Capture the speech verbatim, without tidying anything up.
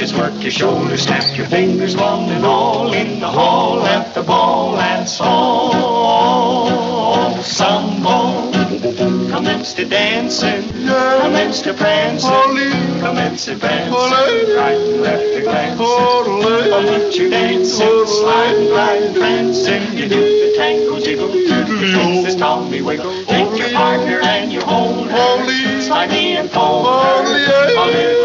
is work your shoulders, snap your fingers, one and all, in the hall, at the ball, and so sambo. Commence to dancing, commence to prancing, commence to prancing, right and left to glancing. Oh, but you're dancing, sliding, gliding, prancing. You do the tango jiggle, you twist this Tommy wiggle. Take your partner and you hold her, slide me and fold her.